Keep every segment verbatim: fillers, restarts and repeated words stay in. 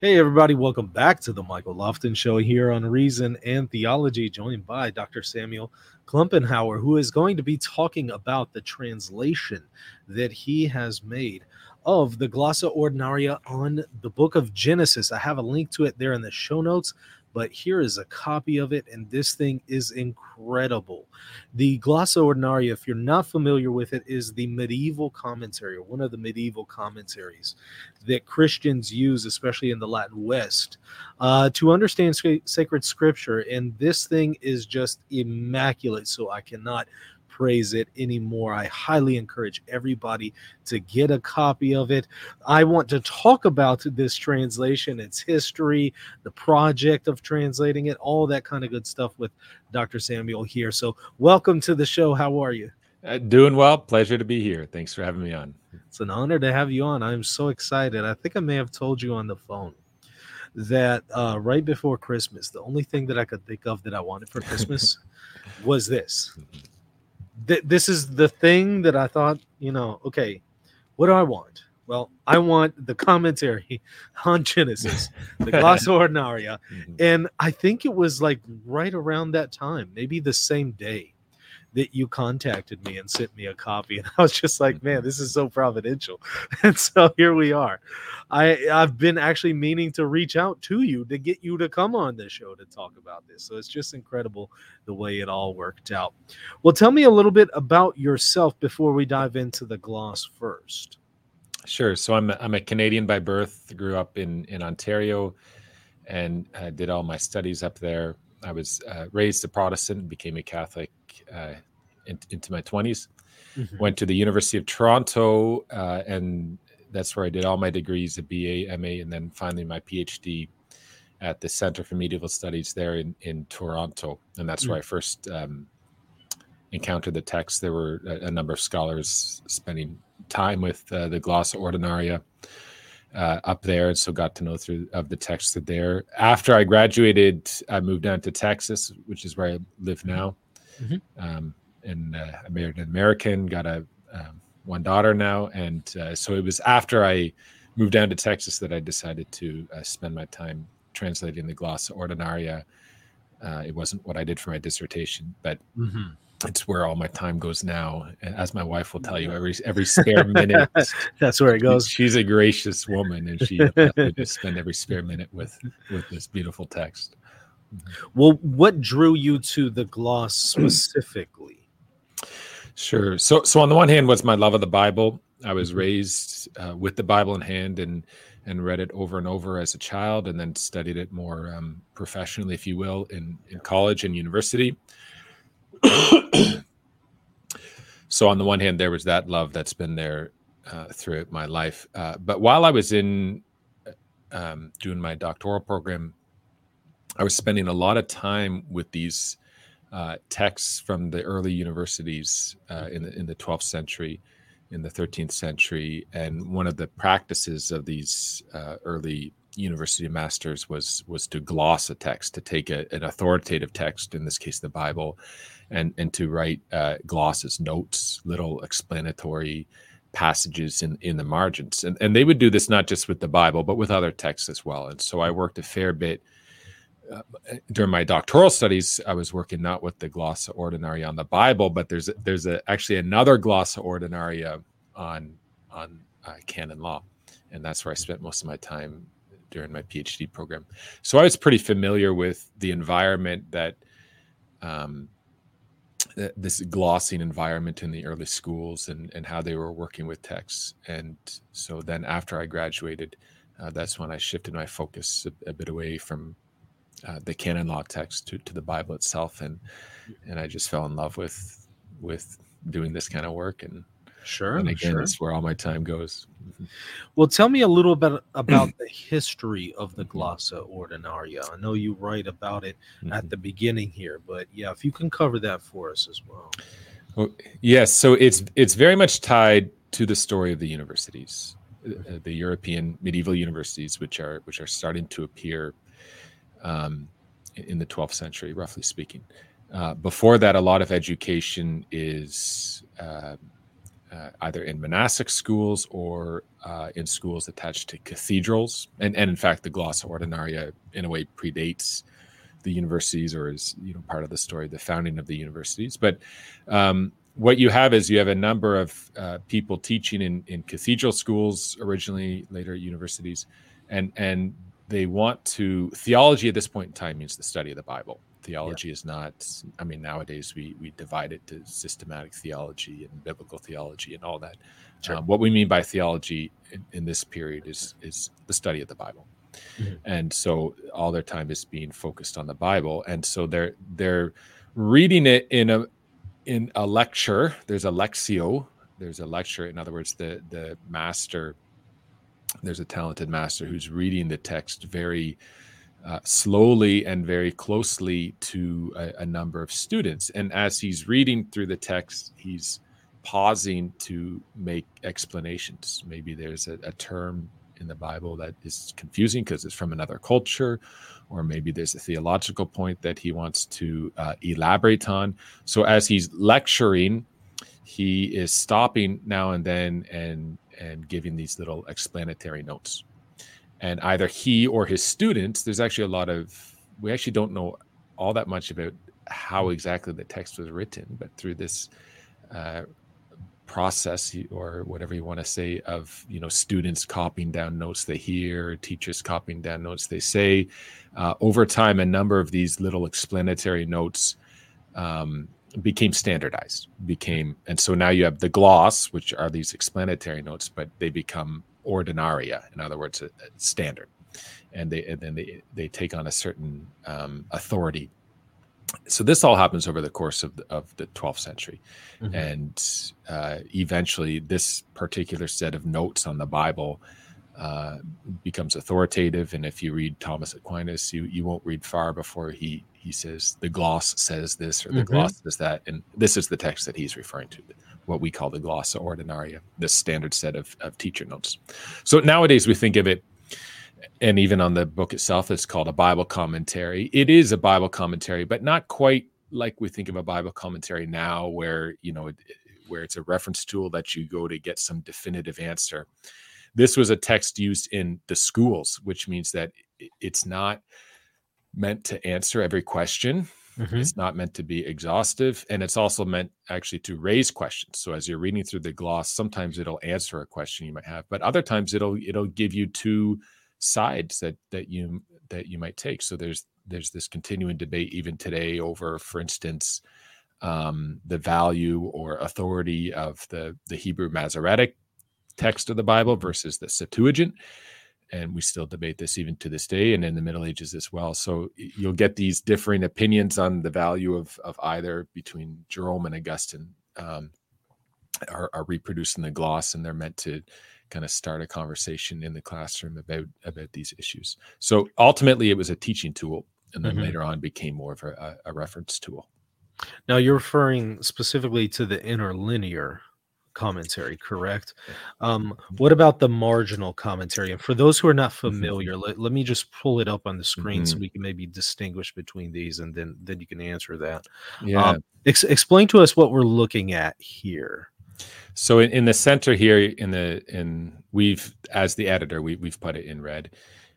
Hey, everybody, welcome back to the Michael Lofton Show here on Reason and Theology, joined by Doctor Samuel Klumpenhauer, who is going to be talking about the translation that he has made of the Glossa Ordinaria on the book of Genesis. I have a link to it there in the show notes, but here is a copy of it, and this thing is incredible. The Glossa Ordinaria, if you're not familiar with it, is the medieval commentary, or one of the medieval commentaries that Christians use, especially in the Latin West, uh, to understand sc- sacred scripture. And this thing is just immaculate, so I cannot praise it anymore. I highly encourage everybody to get a copy of it. I want to talk about this translation, its history, the project of translating it, all that kind of good stuff with Doctor Samuel here. So welcome to the show. How are you? Uh, doing well. Pleasure to be here. Thanks for having me on. It's an honor to have you on. I'm so excited. I think I may have told you on the phone that uh, right before Christmas, the only thing that I could think of that I wanted for Christmas was this. Th- this is the thing that I thought, you know, okay, what do I want? Well, I want the commentary on Genesis, the Glossa Ordinaria. Mhm. And I think it was like right around that time, maybe the same day, that you contacted me and sent me a copy. And I was just like, man, this is so providential. And so here we are. I, I've been actually meaning to reach out to you to get you to come on the show to talk about this. So it's just incredible the way it all worked out. Well, tell me a little bit about yourself before we dive into the gloss first. Sure. So I'm a, I'm a Canadian by birth. Grew up in in Ontario, and uh, did all my studies up there. I was uh, raised a Protestant and became a Catholic uh, in, into my twenties. Mhm. Went to the University of Toronto, uh, and that's where I did all my degrees, a B A, M A, and then finally my PhD at the Center for Medieval Studies there in, in Toronto. And that's where I first um, encountered the text. There were a, a number of scholars spending time with uh, the Glossa Ordinaria uh, up there, and so got to know through of the text there. After I graduated, I moved down to Texas, which is where I live now. Mhm. Um, and uh, I married an American, got a um, one daughter now, and uh, so it was after I moved down to Texas that I decided to uh, spend my time translating the Glossa Ordinaria. Uh, it wasn't what I did for my dissertation, but Mhm. it's where all my time goes now. As my wife will tell you, every every spare minute. That's where it goes. She's a gracious woman, and she lets me just spend every spare minute with with this beautiful text. Well, what drew you to the gloss specifically? Sure. So, so on the one hand was my love of the Bible. I was Mhm. raised uh, with the Bible in hand, and and read it over and over as a child, and then studied it more um, professionally, if you will, in in college and university. So on the one hand, there was that love that's been there uh, throughout my life. Uh, but while I was in um, doing my doctoral program, I was spending a lot of time with these uh, texts from the early universities uh, in the in the twelfth century, in the thirteenth century, and one of the practices of these uh, early university masters was was to gloss a text, to take a, an authoritative text, in this case the Bible, and and to write uh, glosses, notes, little explanatory passages in in the margins, and and they would do this not just with the Bible but with other texts as well. And so I worked a fair bit. Uh, during my doctoral studies, I was working not with the Glossa Ordinaria on the Bible, but there's a, there's a, actually another Glossa Ordinaria on on uh, canon law, and that's where I spent most of my time during my PhD program. So I was pretty familiar with the environment that um, th- this glossing environment in the early schools, and and how they were working with texts. And so then after I graduated, uh, that's when I shifted my focus a, a bit away from Uh, the canon law text to, to the Bible itself, and and I just fell in love with with doing this kind of work, and Sure, and again, sure. it's where all my time goes. Well, tell me a little bit about the history of the Glossa Ordinaria. I know you write about it at the beginning here, but yeah, if you can cover that for us as well. Well, yes, so it's it's very much tied to the story of the universities, uh, the European medieval universities, which are which are starting to appear um, in the twelfth century, roughly speaking. Uh, before that, a lot of education is uh, uh, either in monastic schools or uh, in schools attached to cathedrals. And, and in fact, the Glossa Ordinaria in a way predates the universities, or is, you know, part of the story, the founding of the universities. But um, what you have is you have a number of uh, people teaching in, in cathedral schools originally, later at universities, and and they want to, theology at this point in time means the study of the Bible. Theology yeah. is not, I mean, nowadays we we divide it to systematic theology and biblical theology and all that. Sure. Um, what we mean by theology in, in this period is is the study of the Bible. Mm-hmm. And so all their time is being focused on the Bible. And so they're they're reading it in a in a lecture. There's a lectio. There's a lecture. In other words, the the master, there's a talented master who's reading the text very uh, slowly and very closely to a, a number of students. And as he's reading through the text, he's pausing to make explanations. Maybe there's a, a term in the Bible that is confusing because it's from another culture, or maybe there's a theological point that he wants to uh, elaborate on. So as he's lecturing, he is stopping now and then and and giving these little explanatory notes. And either he or his students, there's actually a lot of, we actually don't know all that much about how exactly the text was written, but through this uh, process, or whatever you want to say, of, you know, students copying down notes they hear, teachers copying down notes they say, uh, over time, a number of these little explanatory notes um, became standardized, became, and so now you have the gloss, which are these explanatory notes, but they become ordinaria, in other words, a, a standard, and they and then they they take on a certain um, authority. So this all happens over the course of the, of the twelfth century. Mm-hmm. And uh, eventually this particular set of notes on the Bible uh, becomes authoritative. And if you read Thomas Aquinas, you, you won't read far before he, he says, the gloss says this, or the mm-hmm. gloss says that. And this is the text that he's referring to, what we call the Glossa Ordinaria, this standard set of, of teacher notes. So nowadays we think of it, and even on the book itself, it's called a Bible commentary. It is a Bible commentary, but not quite like we think of a Bible commentary now, where, you know, it, where it's a reference tool that you go to get some definitive answer. This was a text used in the schools, which means that it's not meant to answer every question. Mm-hmm. It's not meant to be exhaustive. And it's also meant actually to raise questions. So as you're reading through the gloss, sometimes it'll answer a question you might have, but other times it'll it'll give you two sides that that you that you might take. So there's there's this continuing debate even today over, for instance, um, the value or authority of the the Hebrew Masoretic text of the Bible versus the Septuagint, and we still debate this even to this day, and in the Middle Ages as well. So you'll get these differing opinions on the value of of either between Jerome and Augustine um, are, are reproduced in the gloss, and they're meant to kind of start a conversation in the classroom about about these issues. So ultimately, it was a teaching tool, and then mm-hmm. later on became more of a, a reference tool. Now, you're referring specifically to the interlinear commentary, correct? Um, what about the marginal commentary? And for those who are not familiar, mm-hmm. let, let me just pull it up on the screen mm-hmm. so we can maybe distinguish between these, and then then you can answer that. Yeah. Um, ex- explain to us what we're looking at here. So in, in the center here, in the in we've as the editor, we we've put it in red.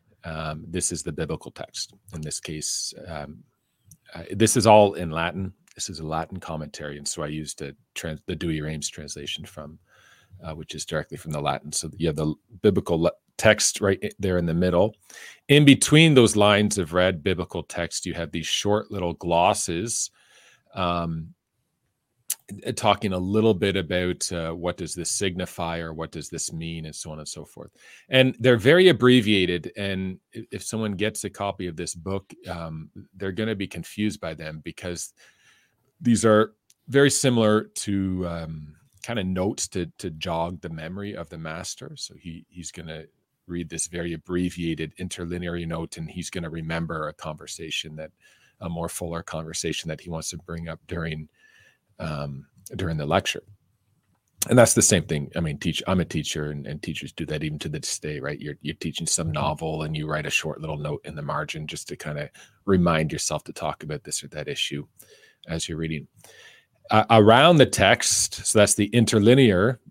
Um, this is the biblical text. In this case, um, uh, this is all in Latin. This is a Latin commentary, and so I used a trans, the Douay-Rheims translation from, uh, which is directly from the Latin. So you have the biblical le- text right there in the middle. In between those lines of red biblical text, you have these short little glosses. Um, talking a little bit about uh, what does this signify, or what does this mean, and so on and so forth. And they're very abbreviated. And if someone gets a copy of this book, um, they're going to be confused by them, because these are very similar to um, kind of notes to to jog the memory of the master. So he he's going to read this very abbreviated interlinear note, and he's going to remember a conversation that, a more fuller conversation that he wants to bring up during um, during the lecture. And that's the same thing. I mean, teach, I'm a teacher, and, and teachers do that even to this day, right? You're you're teaching some novel, and you write a short little note in the margin just to kind of remind yourself to talk about this or that issue as you're reading. Uh, around the text, so that's the interlinear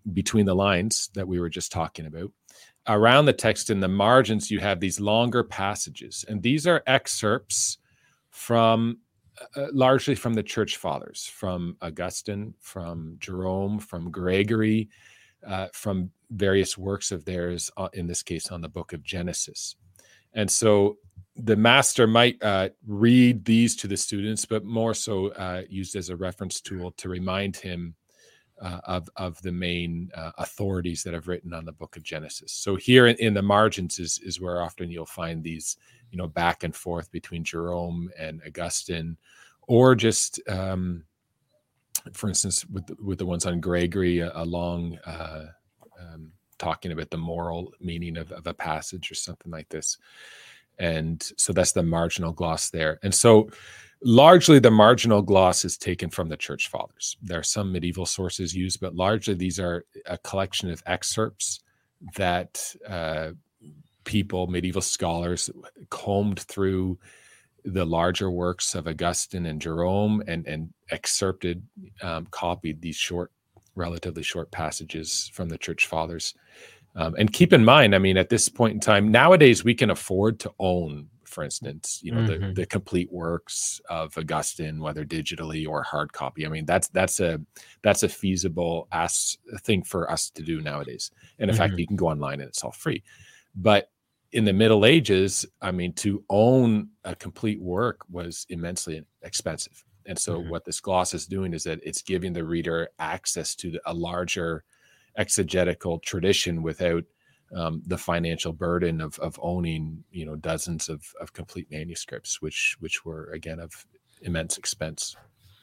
between the lines that we were just talking about. Around the text in the margins, you have these longer passages, and these are excerpts from uh, largely from the church fathers, from Augustine, from Jerome, from Gregory, uh, from various works of theirs, uh, in this case on the book of Genesis. And so the master might uh, read these to the students, but more so uh, used as a reference tool to remind him uh, of, of the main uh, authorities that have written on the book of Genesis. So here in, in the margins is, is where often you'll find these, you know, back and forth between Jerome and Augustine, or just, um, for instance, with the, with the ones on Gregory, a, a long uh, um, talking about the moral meaning of, of a passage or something like this. And so that's the marginal gloss there. And so largely the marginal gloss is taken from the church fathers. There are some medieval sources used, but largely these are a collection of excerpts that uh, people, medieval scholars, combed through the larger works of Augustine and Jerome and, and excerpted, um, copied these short, relatively short passages from the church fathers. Um, and keep in mind, I mean, at this point in time, nowadays we can afford to own, for instance, you know, mm-hmm. the, the complete works of Augustine, whether digitally or hard copy. I mean, that's that's a that's a feasible as thing for us to do nowadays. And in mm-hmm. fact, you can go online and it's all free. But in the Middle Ages, I mean, to own a complete work was immensely expensive. And so mm-hmm. what this gloss is doing is that it's giving the reader access to a larger exegetical tradition without um, the financial burden of of owning, you know, dozens of, of complete manuscripts, which which were again of immense expense.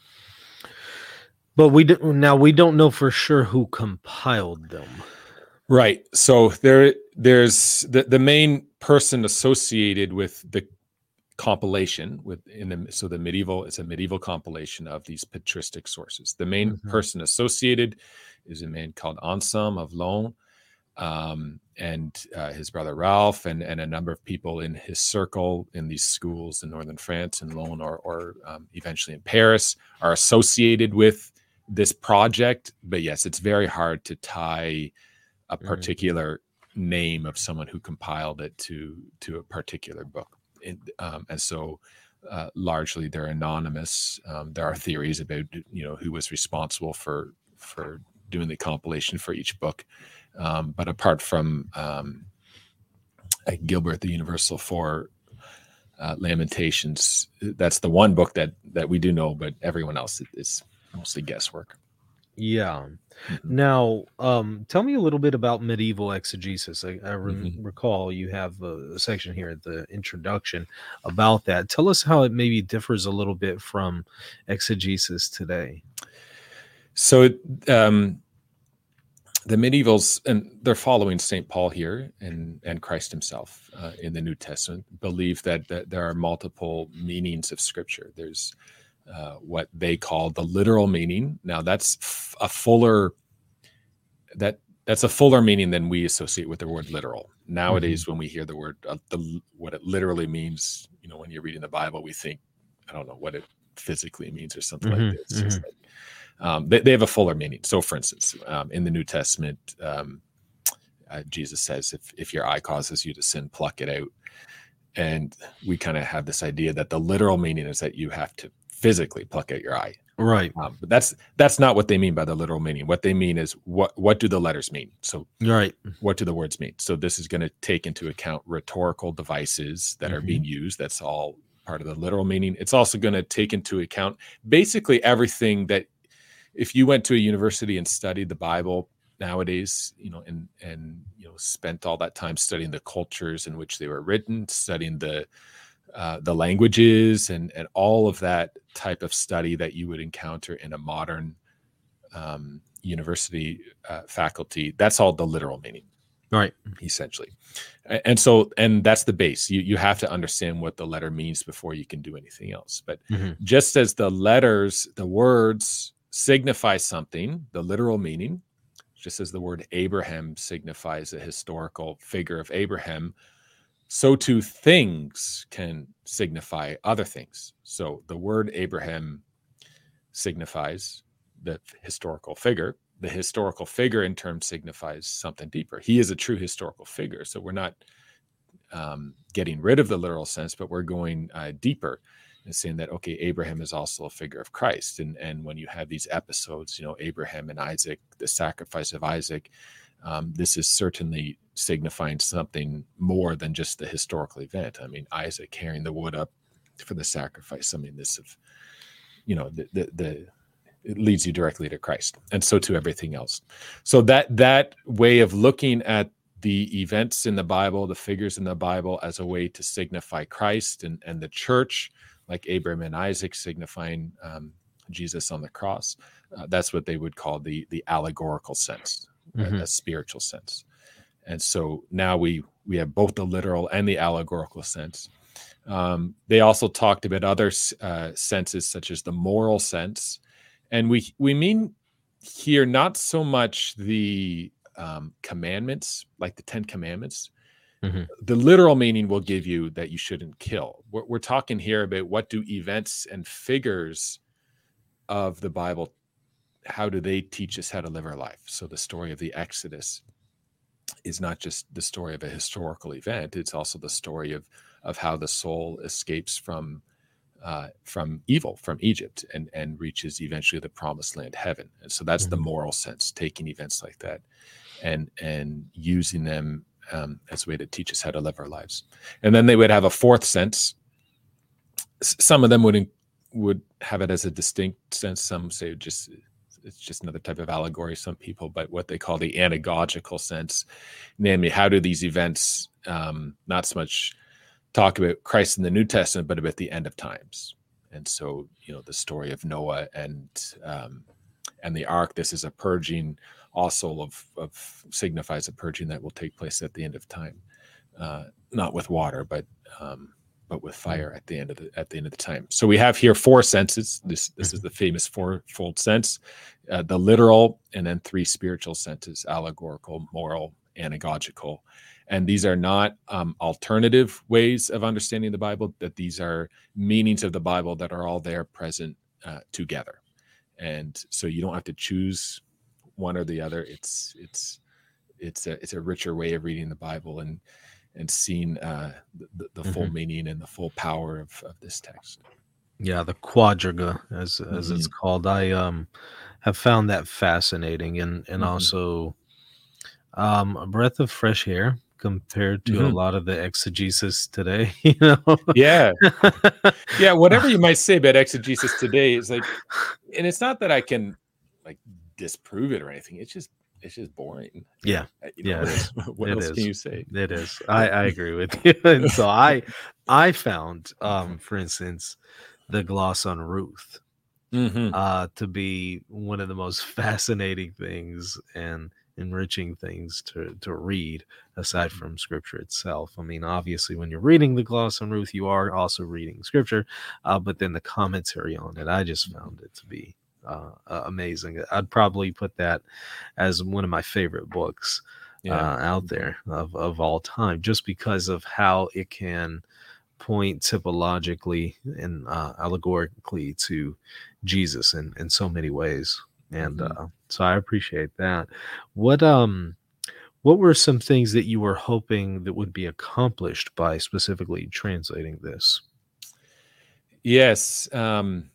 But we do, now we don't know for sure who compiled them. Right. So there there's the, the main person associated with the compilation with in the so the medieval it's a medieval compilation of these patristic sources. The main mm-hmm. person associated is a man called Anselm of Laon, um, and uh, his brother Ralph, and and a number of people in his circle in these schools in northern France and Laon, or or um, eventually in Paris, are associated with this project. But yes, it's very hard to tie a particular mm-hmm. name of someone who compiled it to to a particular book. In, um, and so uh, largely they're anonymous. Um, there are theories about, you know, who was responsible for for doing the compilation for each book. Um, but apart from um, Gilbert the Universal for uh, Lamentations, that's the one book that that we do know, but everyone else is mostly guesswork. Yeah. Mm-hmm. Now, um, tell me a little bit about medieval exegesis. I, I re- mm-hmm. recall you have a section here at the introduction about that. Tell us how it maybe differs a little bit from exegesis today. So um, the medievals, and they're following Saint Paul here and, and Christ himself uh, in the New Testament, believe that, that there are multiple meanings of Scripture. There's Uh, what they call the literal meaning. Now that's f- a fuller that that's a fuller meaning than we associate with the word literal. Nowadays, mm-hmm. when we hear the word uh, the what it literally means, you know, when you're reading the Bible, we think, I don't know what it physically means or something mm-hmm. like this. Mm-hmm. It's like, um, they, they have a fuller meaning. So, for instance, um, in the New Testament, um, uh, Jesus says, "If if your eye causes you to sin, pluck it out." And we kind of have this idea that the literal meaning is that you have to physically pluck out your eye. Right. Um, but that's that's not what they mean by the literal meaning. What they mean is what what do the letters mean? So right. What do the words mean? So this is going to take into account rhetorical devices that mm-hmm. are being used. That's all part of the literal meaning. It's also going to take into account basically everything that if you went to a university and studied the Bible nowadays, you know, and and you know, spent all that time studying the cultures in which they were written, studying the Uh, the languages and and all of that type of study that you would encounter in a modern um, university uh, faculty. That's all the literal meaning, right? Essentially, and, and so and that's the base. You you have to understand what the letter means before you can do anything else. But mm-hmm. just as the letters, the words signify something, the literal meaning, just as the word Abraham signifies a historical figure of Abraham, so too things can signify other things. So the word Abraham signifies the historical figure, the historical figure in terms signifies something deeper. He is a true historical figure. So we're not um, getting rid of the literal sense, but we're going uh, deeper and saying that, okay, Abraham is also a figure of Christ. And, and when you have these episodes, you know, Abraham and Isaac, the sacrifice of Isaac, um, this is certainly signifying something more than just the historical event. I mean, Isaac carrying the wood up for the sacrifice. I mean, this of, you know, the, the, the, it leads you directly to Christ, and so to everything else. So that that way of looking at the events in the Bible, the figures in the Bible, as a way to signify Christ and, and the church, like Abraham and Isaac signifying um, Jesus on the cross, uh, that's what they would call the the allegorical sense, mm-hmm. a, a spiritual sense. And so now we we have both the literal and the allegorical sense. Um, they also talked about other uh, senses, such as the moral sense. And we we mean here not so much the um, commandments, like the Ten Commandments. Mm-hmm. The literal meaning will give you that you shouldn't kill. We're, we're talking here about what do events and figures of the Bible, how do they teach us how to live our life? So the story of the Exodus is not just the story of a historical event. It's also the story of of how the soul escapes from Uh, from evil, from Egypt, and and reaches eventually the promised land, heaven. And so that's mm-hmm. the moral sense, taking events like that and and using them um, as a way to teach us how to live our lives. And then they would have a fourth sense. S- some of them would would have it as a distinct sense. Some say just it's just another type of allegory, some people, but what they call the anagogical sense, namely, how do these events um, not so much talk about Christ in the New Testament, but about the end of times. And so, you know, the story of Noah and um, and the ark, this is a purging also of, of signifies a purging that will take place at the end of time, uh, not with water, but um, but with fire at the end of the at the end of the time. So we have here four senses. This this is the famous fourfold sense, uh, the literal, and then three spiritual senses: allegorical, moral, anagogical. And these are not um, alternative ways of understanding the Bible, that these are meanings of the Bible that are all there present uh, together. And so you don't have to choose one or the other. It's it's it's a it's a richer way of reading the Bible and and seeing uh, the, the mm-hmm. full meaning and the full power of, of this text. Yeah, the quadriga, as as mm-hmm. it's called. I um have found that fascinating and and mm-hmm. also um, a breath of fresh air compared to mm-hmm. a lot of the exegesis today, you know? Yeah. Yeah. Whatever you might say about exegesis today is like, and it's not that I can like disprove it or anything. It's just, it's just boring. Yeah. You know, yeah. It is. What it else is. can you say? It is. I, I agree with you. And so I, I found, um, for instance, the gloss on Ruth, mm-hmm. uh, to be one of the most fascinating things and enriching things to to read aside from scripture itself. I mean, obviously when you're reading the gloss on Ruth, you are also reading scripture, uh, but then the commentary on it, I just found it to be uh, uh, amazing. I'd probably put that as one of my favorite books yeah. uh, out there of, of all time, just because of how it can point typologically and uh, allegorically to Jesus in, in so many ways. And uh, so I appreciate that. What um, what were some things that you were hoping that would be accomplished by specifically translating this? Yes, um,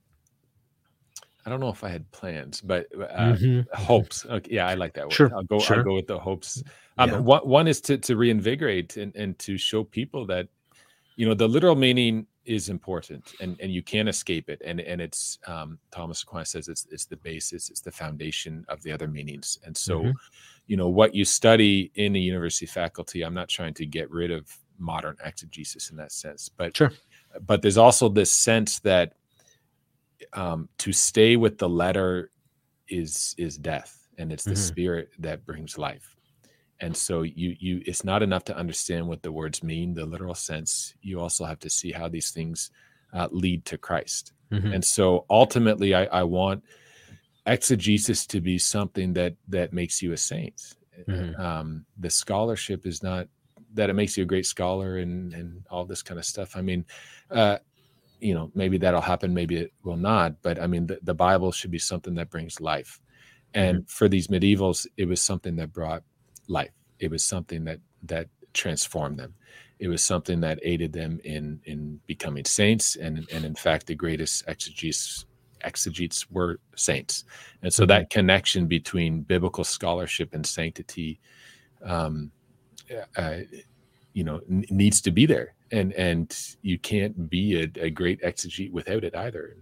I don't know if I had plans, but uh, mm-hmm. hopes. Okay, yeah, I like that word. Sure, I'll go. Sure. I'll go with the hopes. Um, yeah. one, one is to to reinvigorate and and to show people that, you know, the literal meaning is important and, and you can't escape it. And and it's um, Thomas Aquinas says it's it's the basis, it's the foundation of the other meanings. And so, mm-hmm. you know, what you study in the university faculty, I'm not trying to get rid of modern exegesis in that sense, but sure. but there's also this sense that um, to stay with the letter is is death, and it's the mm-hmm. spirit that brings life. And so you you it's not enough to understand what the words mean, the literal sense. You also have to see how these things uh, lead to Christ. Mm-hmm. And so ultimately, I, I want exegesis to be something that that makes you a saint. Mm-hmm. Um, the scholarship is not that it makes you a great scholar and and all this kind of stuff. I mean, uh, you know, maybe that'll happen, maybe it will not. But I mean, the, the Bible should be something that brings life. And Mhm. for these medievals, it was something that brought life. It was something that that transformed them. It was something that aided them in in becoming saints. And, and in fact, the greatest exegetes exegetes were saints. And so Mhm. that connection between biblical scholarship and sanctity, um, uh, you know, n- needs to be there. And and you can't be a, a great exegete without it either.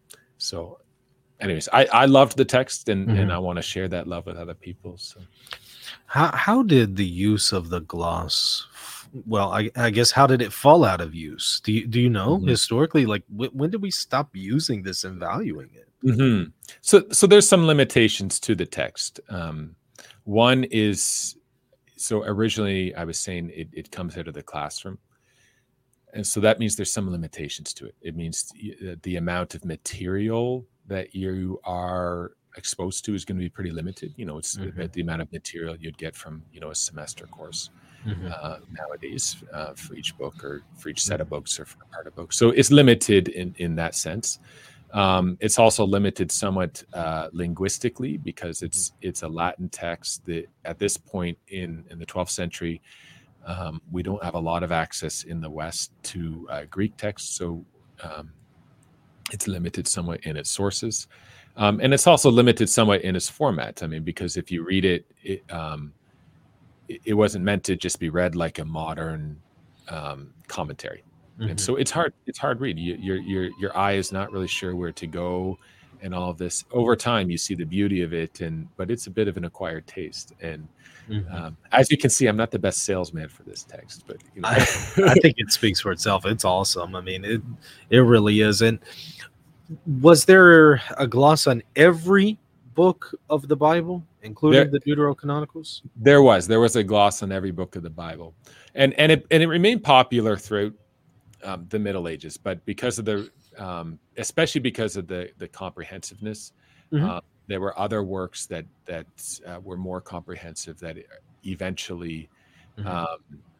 So anyways, I, I loved the text, and, and Mhm. I want to share that love with other people. So How how did the use of the gloss? f- Well, I, I guess how did it fall out of use? Do you do you know Mhm. historically? Like wh- when did we stop using this and valuing it? Mhm. so so there's some limitations to the text. Um, one is, so originally I was saying it, it comes out of the classroom, and so that means there's some limitations to it. It means y- uh, the amount of material that you are exposed to is going to be pretty limited. You know, it's Hmm. about the amount of material you'd get from, you know, a semester course Hmm. uh, nowadays uh, for each book, or for each set of Hmm. books, or for a part of books. So it's limited in in that sense. Um, it's also limited somewhat uh, linguistically, because Hmm. it's it's a Latin text that at this point in in the twelfth century, um, we don't have a lot of access in the West to uh, Greek texts, so um, it's limited somewhat in its sources, um, and it's also limited somewhat in its format. I mean, because if you read it, it um, it, it wasn't meant to just be read like a modern um, commentary, and Hmm. so it's hard. It's hard read. You, your your your eye is not really sure where to go, and all of this. Over time, you see the beauty of it, and but it's a bit of an acquired taste. And Hmm. um, as you can see, I'm not the best salesman for this text, but you I know. I think it speaks for itself. It's awesome. I mean, it it really is. And was there a gloss on every book of the Bible, including there the Deuterocanonicals? there was there was a gloss on every book of the Bible, and and it and it remained popular throughout um, the Middle Ages, but because of the um, especially because of the the comprehensiveness, Hmm. uh, there were other works that that uh, were more comprehensive that eventually Hmm. um,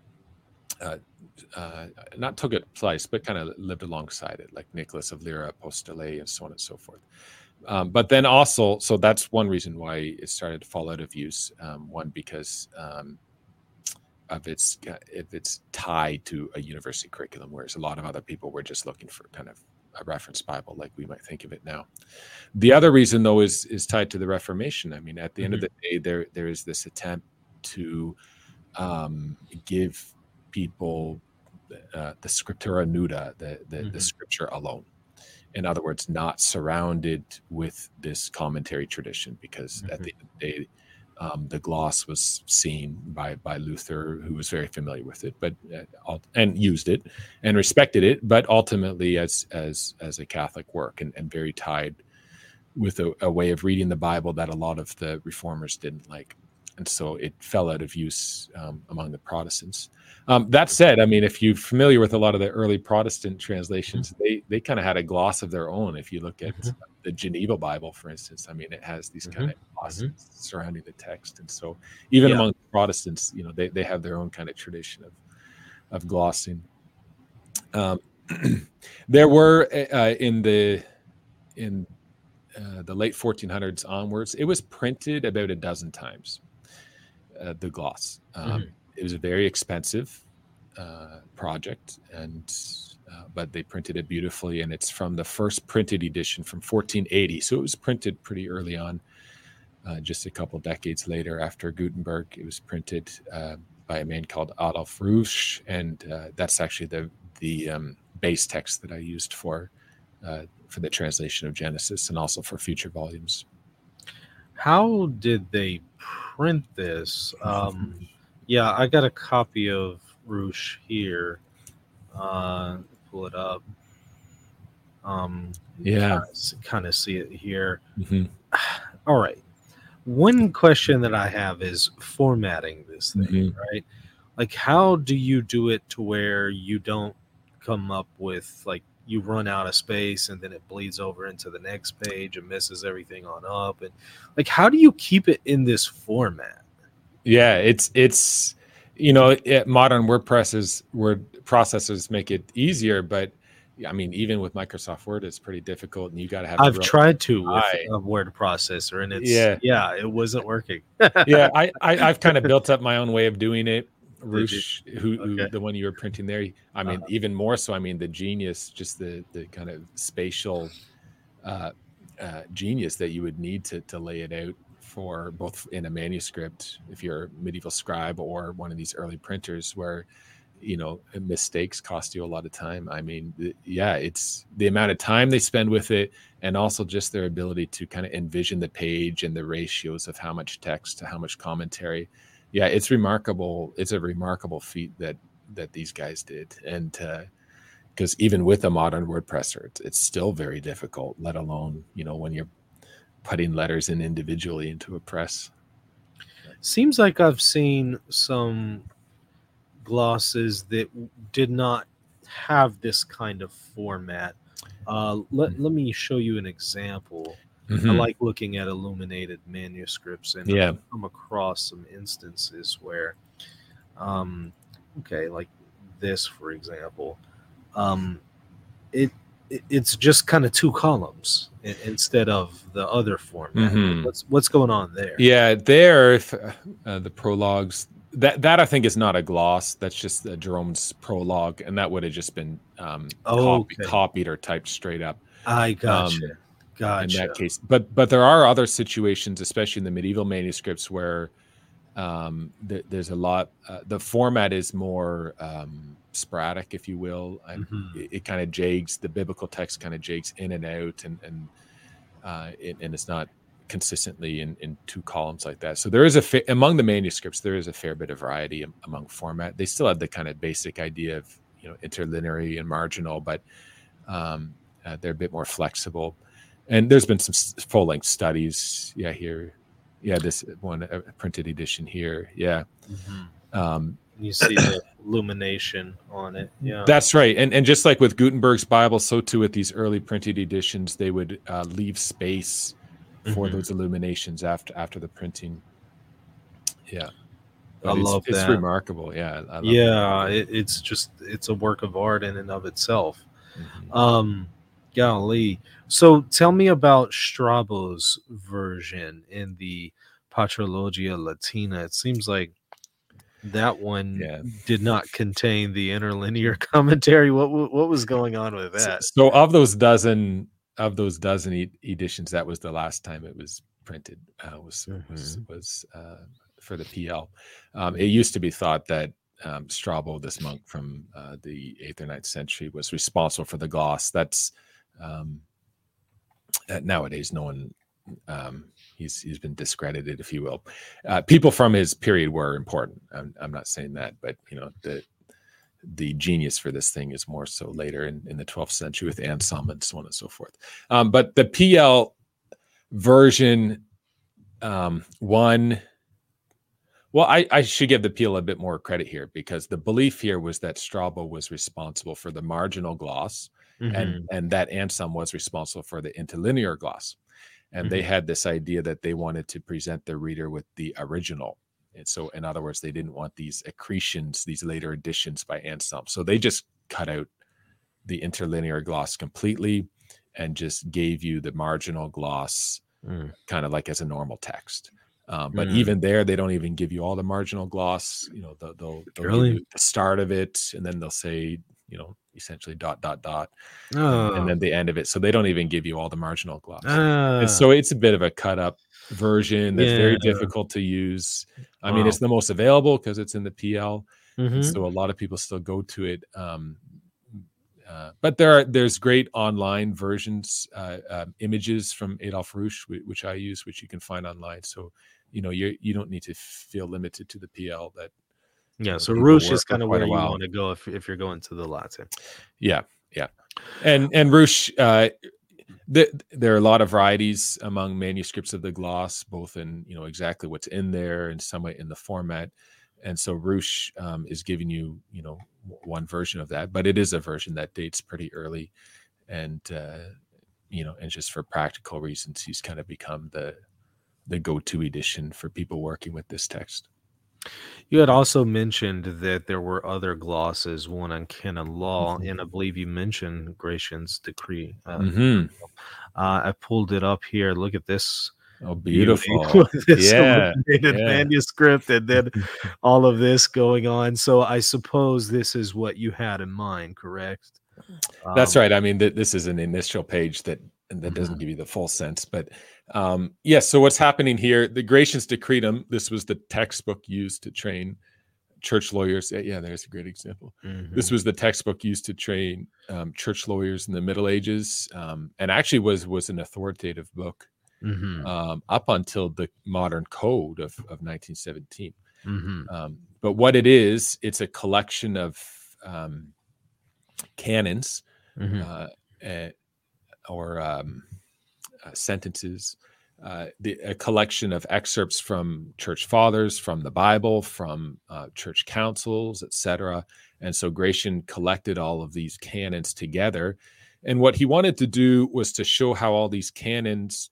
uh, uh, not took its place, but kind of lived alongside it, like Nicholas of Lyra, Apostole, and so on and so forth. Um, but then also, so that's one reason why it started to fall out of use. Um, one, because um, of its if it's tied to a university curriculum, whereas a lot of other people were just looking for kind of a reference Bible, like we might think of it now. The other reason, though, is is tied to the Reformation. I mean, at the end of Hmm. the day, there there is this attempt to um, give people uh, the scriptura nuda, the, the the Hmm. scripture alone. In other words, not surrounded with this commentary tradition, because at Hmm. the end of the day, um, the gloss was seen by by Luther, who was very familiar with it, but uh, and used it and respected it, but ultimately as as as a Catholic work, and, and very tied with a, a way of reading the Bible that a lot of the reformers didn't like. And so it fell out of use um, among the Protestants. Um, that said, I mean, if you're familiar with a lot of the early Protestant translations, they they kind of had a gloss of their own. If you look at Hmm. the Geneva Bible, for instance, I mean, it has these Hmm. kind of glosses Hmm. surrounding the text. And so even Yeah. among Protestants, you know, they, they have their own kind of tradition of, of glossing. Um, there were uh, in the in uh, the late fourteen hundreds onwards, it was printed about a dozen times, uh, the gloss. Um, Hmm. it was a very expensive uh, project, and uh, but they printed it beautifully, and it's from the first printed edition from fourteen eighty. So it was printed pretty early on, uh, just a couple decades later after Gutenberg. It was printed uh, by a man called Adolf Roosch, and uh, that's actually the the um, base text that I used for uh, for the translation of Genesis, and also for future volumes. How did they print this? Um, yeah, I got a copy of Roosh here. Uh, pull it up. Um, Yeah. kind of see it here. Hmm. All right. One question that I have is formatting this thing, Hmm. right? Like, how do you do it to where you don't come up with, like, you run out of space and then it bleeds over into the next page and messes everything on up? And, like, how do you keep it in this format? Yeah, it's it's you know, it, modern WordPresses word processors make it easier, but yeah, I mean, even with Microsoft Word, it's pretty difficult, and you got to have a I've real tried to with eye. a word processor, and it's Yeah, yeah, it wasn't working. yeah. I, I I've kind of built up my own way of doing it. Did you? Roosh, who, who Okay. the one you were printing there, I mean, Uh, even more so. I mean, the genius, just the the kind of spatial uh, uh, genius that you would need to to lay it out for both in a manuscript, if you're a medieval scribe or one of these early printers, where you know mistakes cost you a lot of time. I mean, th- yeah, it's the amount of time they spend with it, and also just their ability to kind of envision the page and the ratios of how much text to how much commentary. Yeah, it's remarkable. It's a remarkable feat that that these guys did, and because uh, even with a modern word presser, it's, it's still very difficult, let alone you know when you're putting letters in individually into a press. Seems like I've seen some glosses that did not have this kind of format. Uh, let, let me show you an example. Mm-hmm. I like looking at illuminated manuscripts, and yeah. I've come across some instances where, um, okay, like this, for example, um, it, it it's just kind of two columns instead of the other format. Mm-hmm. What's what's going on there? Yeah, there, if, uh, the prologues. That that I think is not a gloss. That's just uh, Jerome's prologue, and that would have just been um, oh, copy, okay. copied or typed straight up. I gotcha. Um, gotcha. In that case, but but there are other situations, especially in the medieval manuscripts, where um, th- there's a lot. Uh, the format is more um, sporadic, if you will. Mm-hmm. It, it kind of jags. The biblical text kind of jags in and out, and and uh, it, and it's not consistently in, in two columns like that. So there is a fa- among the manuscripts, there is a fair bit of variety among format. They still have the kind of basic idea of, you know, interlineary and marginal, but um, uh, they're a bit more flexible. And there's been some full length studies. Yeah. Here. Yeah. This one, a printed edition here. Yeah. Mm-hmm. Um, you see the illumination on it. Yeah, that's right. And and just like with Gutenberg's Bible, so too with these early printed editions, they would uh, leave space for mm-hmm. those illuminations after after the printing. Yeah, but I it's, love it's that. remarkable. Yeah, I love yeah, it, it's just it's a work of art in and of itself. Mm-hmm. Um, golly. So tell me about Strabo's version in the Patrologia Latina. It seems like that one yeah. did not contain the interlinear commentary. What what was going on with that? So, so of those dozen of those dozen e- editions, that was the last time it was printed. Uh, was mm-hmm. was was uh, for the P L. Um, it used to be thought that um, Strabo, this monk from uh, the eighth or ninth century, was responsible for the gloss. That's um, nowadays no one. Um, he's he's been discredited, if you will. Uh, people from his period were important. I'm, I'm not saying that, but you know the the genius for this thing is more so later in, in the twelfth century with Anselm and so on and so forth. Um, but the P L version um, one, well, I, I should give the P L a bit more credit here, because the belief here was that Strabo was responsible for the marginal gloss, mm-hmm. and and that Anselm was responsible for the interlinear gloss. And mm-hmm. they had this idea that they wanted to present the reader with the original. And so, in other words, they didn't want these accretions, these later additions by Anselm. So they just cut out the interlinear gloss completely and just gave you the marginal gloss mm. kind of like as a normal text. Um, but mm. even there, they don't even give you all the marginal gloss. You know, they'll, they'll, they'll really? give you the start of it, and then they'll say, you know, essentially dot, dot, dot, oh. and, and then the end of it. So they don't even give you all the marginal gloss. Uh. And so it's a bit of a cut up version that's yeah. very difficult to use. I wow. mean, it's the most available because it's in the P L. Mm-hmm. So a lot of people still go to it. Um, uh, but there are there's great online versions, uh, uh, images from Adolf Roosh, which I use, which you can find online. So, you know, you you don't need to feel limited to the P L. That yeah. So Roosh is kind of where you want to go if if you're going to the Latin. Yeah, yeah, and and Roosh. Uh, The, there are a lot of varieties among manuscripts of the gloss, both in, you know, exactly what's in there and somewhat in the format. And so Roosh um, is giving you, you know, one version of that, but it is a version that dates pretty early. And, uh, you know, and just for practical reasons, he's kind of become the, the go-to edition for people working with this text. You had also mentioned that there were other glosses, one on canon law, Mhm. and I believe you mentioned Gratian's decree. Uh, Mhm. uh, I pulled it up here. Look at this Oh, beauty beautiful. with this Yeah, illuminated yeah. manuscript, and then all of this going on. So I suppose this is what you had in mind, correct? That's Um, right. I mean, th this is an initial page that that doesn't mhm, give you the full sense, but, um, yes, so what's happening here, the Gratian's Decretum, this was the textbook used to train church lawyers. Yeah, yeah, there's a great example. This mhm, was the textbook used to train, um, church lawyers in the Middle Ages, um, and actually was was an authoritative book, mhm, um, up until the modern code of of nineteen seventeen. mhm, Um, but what it is, it's a collection of, um, canons, mhm, uh, eh, or, um, uh, sentences, uh, the, a collection of excerpts from church fathers, from the Bible, from uh, church councils, et cetera. And so Gratian collected all of these canons together. And what he wanted to do was to show how all these canons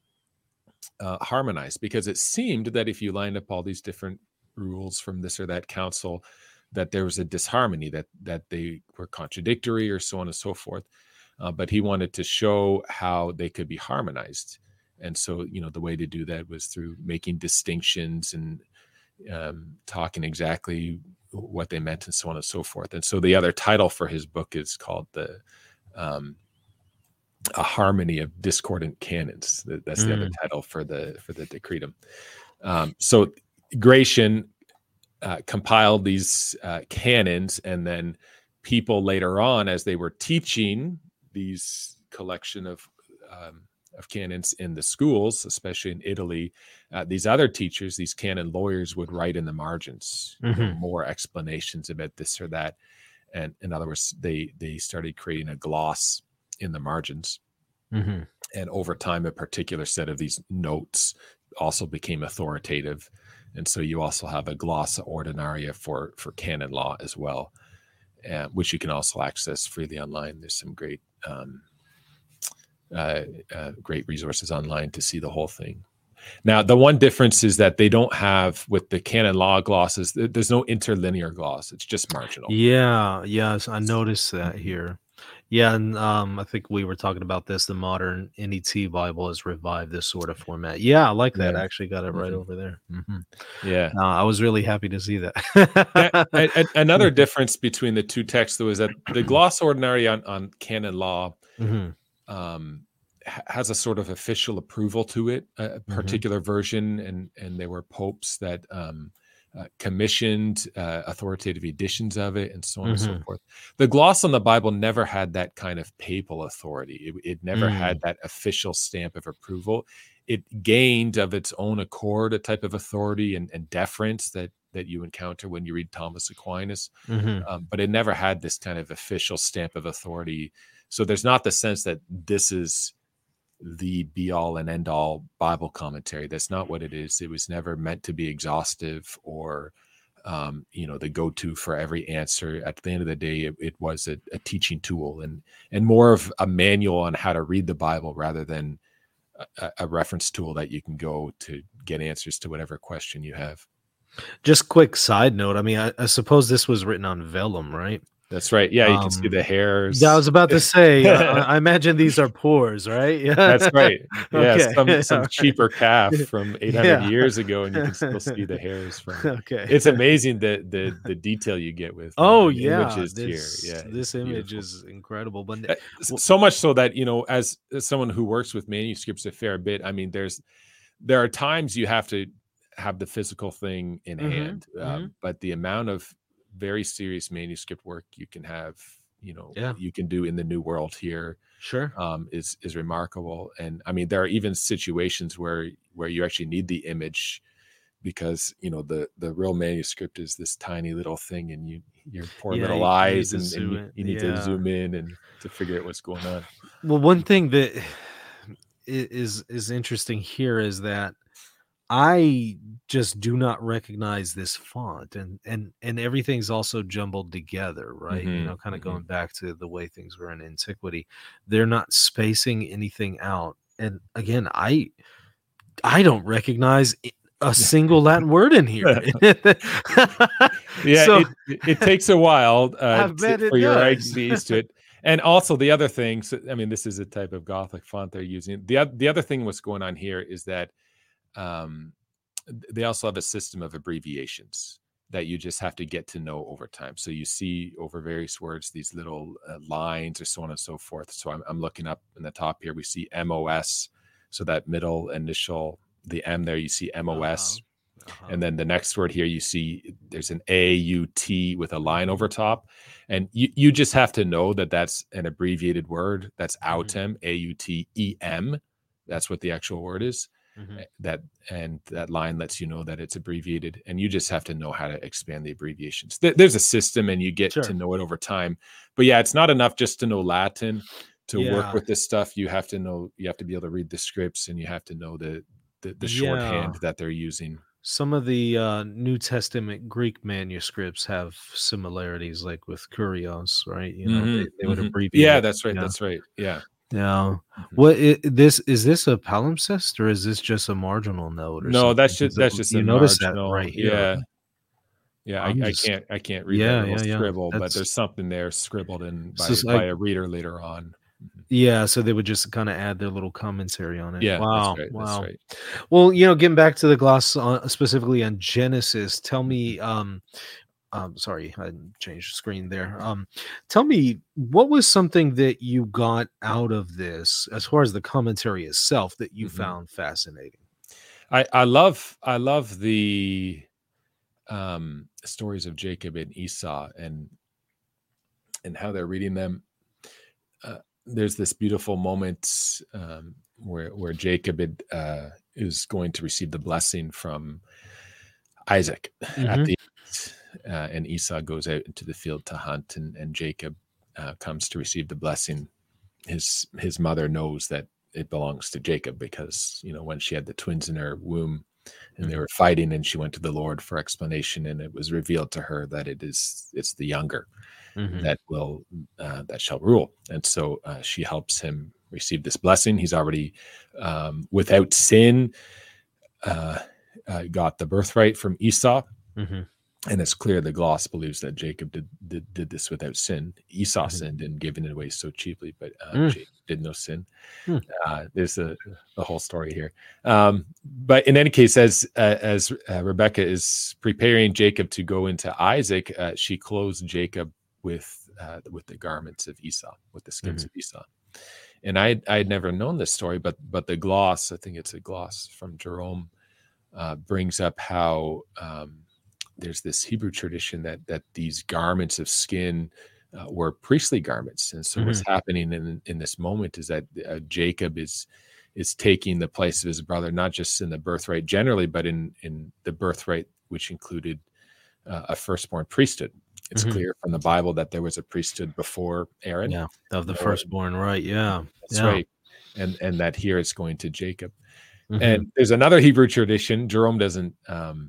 uh, harmonized, because it seemed that if you lined up all these different rules from this or that council, that there was a disharmony, that that they were contradictory, or so on and so forth. Uh, but he wanted to show how they could be harmonized. And so, you know, the way to do that was through making distinctions and um, talking exactly what they meant, and so on and so forth. And so, the other title for his book is called the um, "A Harmony of Discordant Canons." That's the other mm, title for the for the Decretum. Um, so, Gratian uh, compiled these uh, canons, and then people later on, as they were teaching these collection of um, of canons in the schools, especially in Italy, uh, these other teachers, these canon lawyers, would write in the margins, you know, mhm, more explanations about this or that. And in other words, they they started creating a gloss in the margins, mhm. and over time, a particular set of these notes also became authoritative. And so you also have a glossa ordinaria for for canon law as well, uh, which you can also access freely online. There's some great um, uh, uh, great resources online to see the whole thing. Now, the one difference is that they don't have, with the canon law glosses, there's no interlinear gloss. It's just marginal. Yeah, yes, I noticed that Mhm. here. Yeah, and um, I think we were talking about this. The modern N E T Bible has revived this sort of format. Yeah, I like that. Yeah. I actually got it right Mhm. over there. Hmm. Yeah. Uh, I was really happy to see Yeah, that. a- a- another difference between the two texts, though, is that the gloss ordinary on, on canon law Hmm. um, ha- has a sort of official approval to it, a a Hmm. particular version, and and there were popes that um, uh, commissioned uh, authoritative editions of it, and so on and so Hmm. forth. The gloss on the Bible never had that kind of papal authority. It, it never had Mm. that official stamp of approval. It gained of its own accord a type of authority and, and deference that that you encounter when you read Thomas Aquinas, Mhm. um, but it never had this kind of official stamp of authority. So there's not the sense that this is the be all and end all Bible commentary. That's not what it is. It was never meant to be exhaustive or, um, you know, the go to for every answer. At the end of the day, it, it was a, a teaching tool, and and more of a manual on how to read the Bible rather than a, a reference tool that you can go to get answers to whatever question you have. Just quick side note, I mean, I I suppose this was written on vellum, right? That's right. Yeah, you can see Um, the yeah, I hairs. was about to say, uh, I I imagine these are pores, right? That's Yeah. right. Yeah, Okay. some some Alright. cheaper calf from eight hundred Yeah. years ago, and you can still see the hairs from it. Okay. It's amazing the the the detail you get with Oh, modern yeah, images here. this Yeah, this it's image beautiful. is incredible, but Uh, s w so much so that, you know, as as someone who works with manuscripts a fair bit, I mean, there's there are times you have to have the physical thing in Mhm, hand, mhm, um, but the amount of very serious manuscript work you can have, you know, yeah, you can do in the New World here, sure. um, is is remarkable. And I mean, there are even situations where where you actually need the image because you know the the real manuscript is this tiny little thing, and you your poor Yeah, little you you need eyes, to and and zoom you, in, you need to yeah. zoom in and to figure out what's going on. Well, one thing that i is is interesting here is that I just do not recognize this font, and and and everything's also jumbled together, right? You Hmm. know, kind of Hmm. going back to the way things were in antiquity. They're not spacing anything out. And again, I I don't recognize it. a single Latin word in here. Yeah, So it, it, it takes a while uh, I bet to, it for your eyes does. to be used to it. And also the other thing, so, I mean, this is a type of Gothic font they're using. The, oth- the other thing what's going on here is that um, they also have a system of abbreviations that you just have to get to know over time. So you see over various words, these little uh, lines or so on and so forth. So I'm, I'm looking up in the top here, we see M O S. So that middle initial, the M there, you see M O S. Uh-huh. Uh-huh. And then the next word here, you see there's an A U T with a line over top. And you, you just have to know that that's an abbreviated word. That's autem, A U T E M. That's what the actual word is. Mm-hmm. That and that line lets you know that it's abbreviated, and you just have to know how to expand the abbreviations. There, there's a system, and you get Sure. to know it over time. But yeah, it's not enough just to know Latin to Yeah. work with this stuff. You have to know, you have to be able to read the scripts, and you have to know the the, the Yeah. shorthand that they're using. Some of the uh, New Testament Greek manuscripts have similarities, like with Kurios, right? You know, Mhm, they, they would mhm. abbreviate. Yeah, it. that's right. Yeah. That's right. Yeah. Yeah. Mhm. What i- this is this a palimpsest or is this just a marginal note or No, something? that's just 'Cause that's it- just you a notice that marginal. right here. Yeah. Right? Yeah, I, I'm I just can't I can't read that yeah, little yeah, yeah. scribble, but That's there's something there scribbled in by so it's by like a reader later on. Mhm. yeah, so they would just kind of add their little commentary on it. Yeah, that's Wow, right. That's wow. right. Well, you know, getting back to the gloss on, specifically on Genesis, tell me, um, um, sorry, I changed screen there. Um, tell me, what was something that you got out of this, as far as the commentary itself, that you Mhm. found fascinating? I I love I love the um stories of Jacob and Esau and and how they're reading them. Uh, there's this beautiful moment um, where where Jacob had, uh, is going to receive the blessing from Isaac at Mhm. the uh, and Esau goes out into the field to hunt, and and Jacob uh, comes to receive the blessing. His his mother knows that it belongs to Jacob because, you know, when she had the twins in her womb and they Mhm. were fighting, and she went to the Lord for explanation, and it was revealed to her that it is it's the younger Mhm. that will uh, that shall rule. And so uh, she helps him receive this blessing. He's already um, without sin uh, uh, got the birthright from Esau. Mhm. And it's clear the gloss believes that Jacob did did, did this without sin. Esau Mhm. sinned in giving it away so cheaply, but uh, Mm. Jacob did no sin. Mm. Uh, there's a the whole story here. Um, but in any case, as uh, as uh, Rebecca is preparing Jacob to go into Isaac, uh, she clothes Jacob with uh, with the garments of Esau, with the skins Mhm. of Esau. And I I had never known this story, but but the gloss, I think it's a gloss from Jerome, uh, brings up how um, there's this Hebrew tradition that that these garments of skin uh, were priestly garments, and so what's Mhm. happening in in this moment is that uh, Jacob is is taking the place of his brother, not just in the birthright generally, but in in the birthright which included uh, a firstborn priesthood. It's Mhm. clear from the Bible that there was a priesthood before Aaron. Yeah, of the Noah- firstborn, right? Yeah, That's yeah. right, and and that here it's going to Jacob. Mhm. And there's another Hebrew tradition. Jerome doesn't um,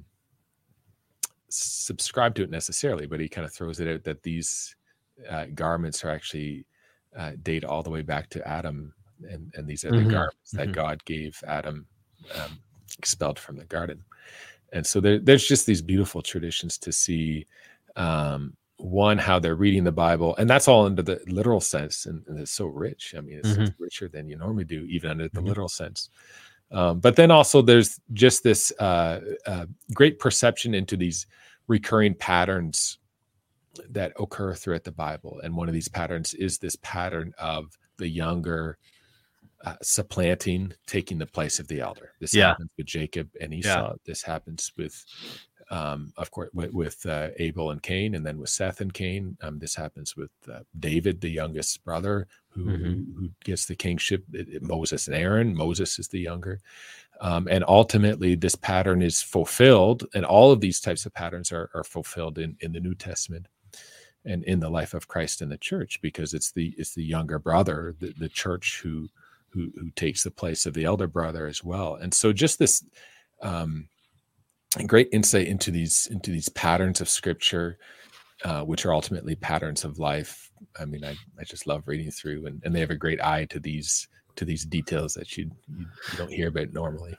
subscribe to it necessarily, but he kind of throws it out that these uh, garments are actually uh, date all the way back to Adam, and and these are the Mhm. garments that Mhm. God gave Adam, um, expelled from the garden. And so there, there's just these beautiful traditions to see. Um, one, how they're reading the Bible, and that's all under the literal sense, and, and it's so rich. I mean, it's, it's Mhm. richer than you normally do, even under the Mhm. literal sense. Um, but then also there's just this uh, uh, great perception into these recurring patterns that occur throughout the Bible. And one of these patterns is this pattern of the younger uh, supplanting, taking the place of the elder. This Yeah. happens with Jacob and Esau. This happens with, um, of course, with, with uh, Abel and Cain, and then with Seth and Cain. Um, this happens with uh, David, the youngest brother, who, Mhm. who, who gets the kingship. It- it- Moses and Aaron. Moses is the younger. Um, and ultimately, this pattern is fulfilled, and all of these types of patterns are, are fulfilled in, in the New Testament and in the life of Christ in the church, because it's the it's the younger brother, the, the church, who, who who takes the place of the elder brother as well. And so, just this um, great insight into these into these patterns of Scripture, uh, which are ultimately patterns of life. I mean, I, I just love reading through, and, and they have a great eye to these to these details that you, you you don't hear about normally.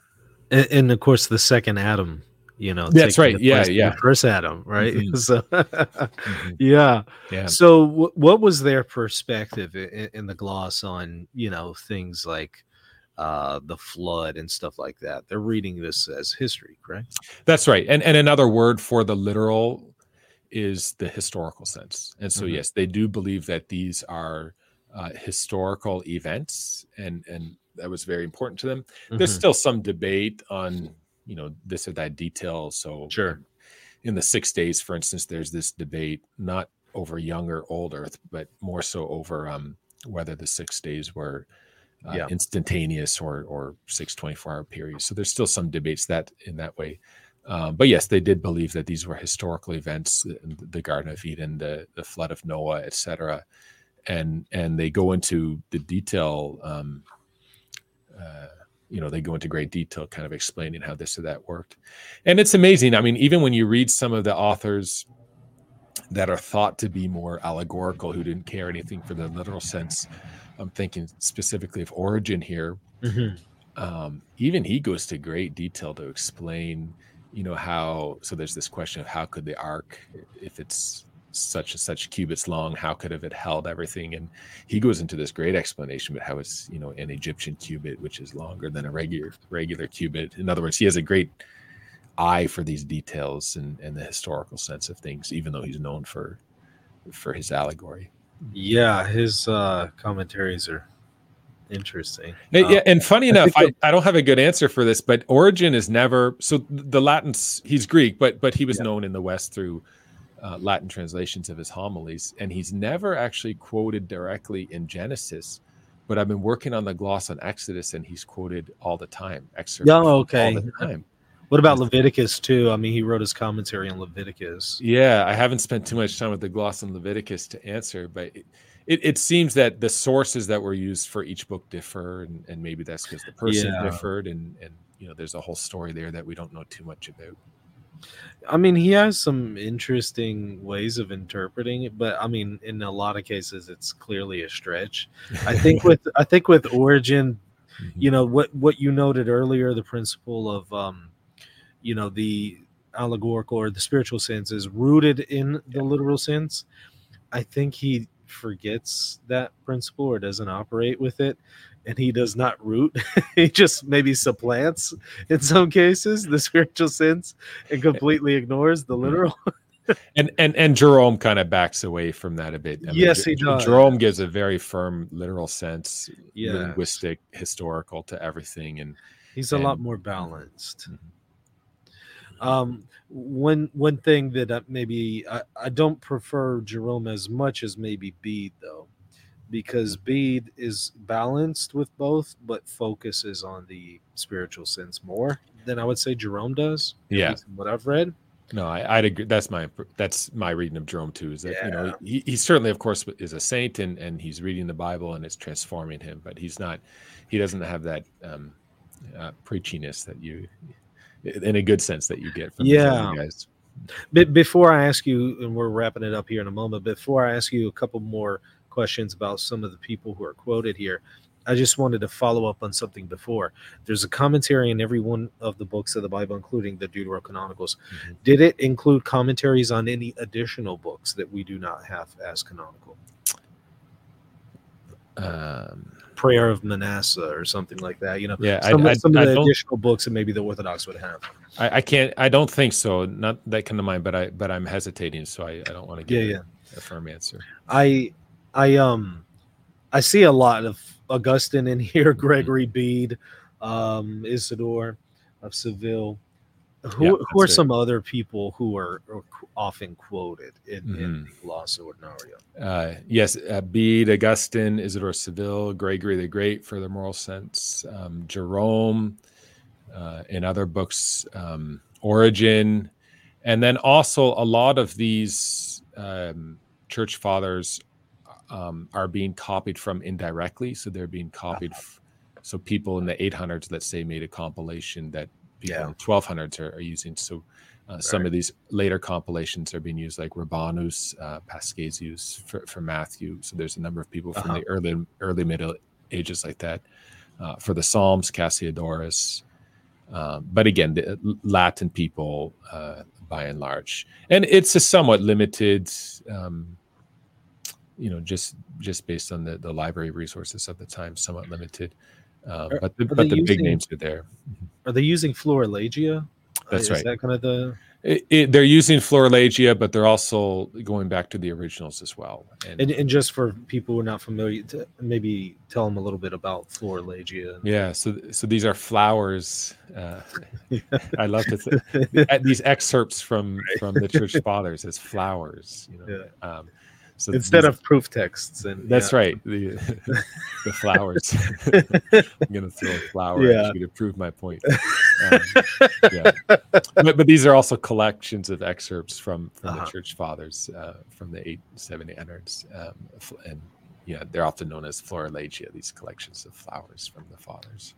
and, and of course the second Adam, you know, That's taking right. the Yeah, place of yeah. the first Adam, right? Mhm. So, Mhm. yeah. Yeah. So, w- what was their perspective in, in the gloss on, you know, things like uh, the flood and stuff like that? They're reading this as history, correct? That's right. And and another word for the literal is the historical sense. And so, Mhm. yes, they do believe that these are uh, historical events, and and that was very important to them. There's Mhm. still some debate on, you know, this or that detail. So, Sure. um, in the six days, for instance, there's this debate not over young or old Earth, but more so over um, whether the six days were uh, Yeah. instantaneous or or six twenty-four hour periods. So there's still some debates that in that way. Um, but yes, they did believe that these were historical events: the, the Garden of Eden, the the flood of Noah, et cetera. And and they go into the detail. Um, uh, you know, they go into great detail, kind of explaining how this or that worked. And it's amazing. I mean, even when you read some of the authors that are thought to be more allegorical, who didn't care anything for the literal sense, I'm thinking specifically of Origen here. Mhm. Um, even he goes to great detail to explain, you know, how. So there's this question of how could the ark, if it's such and such cubits long, how could have it held everything? And he goes into this great explanation about how it's, you know, an Egyptian cubit, which is longer than a regular regular cubit. In other words, he has a great eye for these details and, and the historical sense of things, even though he's known for for his allegory. Yeah, his uh, commentaries are interesting. Yeah, Um, and funny I enough, think I, the, I don't have a good answer for this, but Origen is never so the Latin's he's Greek, but but he was yeah. known in the West through uh, Latin translations of his homilies, and he's never actually quoted directly in Genesis. But I've been working on the gloss on Exodus, and he's quoted all the time, excerpted Yeah, from all okay. the time. What about And Leviticus too? I mean, he wrote his commentary on Leviticus. yeah, I haven't spent too much time with the gloss on Leviticus to answer, but it, it, it seems that the sources that were used for each book differ, and, and maybe that's because the person Yeah. differed, and and you know, there's a whole story there that we don't know too much about. I mean, he has some interesting ways of interpreting it, but I mean, in a lot of cases, it's clearly a stretch. I think with I think with Origin, Mhm. you know, what what you noted earlier, the principle of um, you know, the allegorical or the spiritual sense is rooted in the literal sense. I think he forgets that principle or doesn't operate with it, and he does not root. He just maybe supplants in some cases the spiritual sense and completely ignores the Mhm. literal. And and and Jerome kind of backs away from that a bit. I mean, Yes, J- he J- does. Jerome gives a very firm literal sense, Yes, linguistic, historical to everything, and he's a lot and more Mhm. balanced. Mhm. Um, one one thing that uh, maybe I, I don't prefer Jerome as much as maybe Bede though, because Bede is balanced with both, but focuses on the spiritual sense more than I would say Jerome does, at Yeah. least in what I've read. No, I, I'd agree. That's my that's my reading of Jerome too. Is that, you know, Yeah, he, he certainly, of course, is a saint, and and he's reading the Bible and it's transforming him, but he's not. He doesn't have that um, uh, preachiness that you, in a good sense, that you get from these other yeah. guys. But before I ask you, and we're wrapping it up here in a moment, before I ask you a couple more questions about some of the people who are quoted here, I just wanted to follow up on something before. There's a commentary in every one of the books of the Bible, including the Deuterocanonicals. Mhm. Did it include commentaries on any additional books that we do not have as canonical? Um, Prayer of Manasseh or something like that. You know, yeah, I, some I some of I the don't additional books that maybe the Orthodox would have. I, I can't I don't think so. Not that come to mind, but I but I'm hesitating, so I, I don't want to give Yeah, a, yeah. a firm answer. I I um I see a lot of Augustine in here, Gregory Bede, um, Isidore of Seville. Yeah, Who who are that's right. some other people who are, are often quoted in, in Mhm. the Glossa Ordinaria? Uh, yes, uh, Bede, Augustine, Isidore Seville, Gregory the Great for the moral sense, um, Jerome, uh, in other books, um, Origen, and then also a lot of these um, church fathers um, are being copied from indirectly. So they're being copied. F- so people in the eight hundreds, let's say, made a compilation that people Yeah. in the twelve hundreds are, are using. So uh, some Right. of these later compilations are being used, like Rabanus, uh, Paschasius for, for Matthew. So there's a number of people from Uh-huh. the early early Middle Ages like that. Uh, for the Psalms, Cassiodorus. Um, but again, the Latin people, uh, by and large, and it's a somewhat limited, um, you know, just just based on the, the library resources of the time, somewhat limited. Um, Are, but the, are they but the big using names are there. are they using Florilegia? Uh, That's Is right. that kind of the It, it, they're using Florilegia, but they're also going back to the originals as well. And, and, and just for people who are not familiar, to maybe tell them a little bit about Florilegia. yeah, so so these are flowers. Uh, I love to th- these excerpts from from the church fathers as flowers. You know, Yeah. um, so Instead these, of proof texts, and that's yeah. right. The the flowers. I'm gonna throw a flower Yeah. at you to prove my point. Um, yeah, but, but these are also collections of excerpts from from Uh-huh. the church fathers uh, from the eight seven eight hundreds, um, and yeah, they're often known as Florilegia. These collections of flowers from the fathers.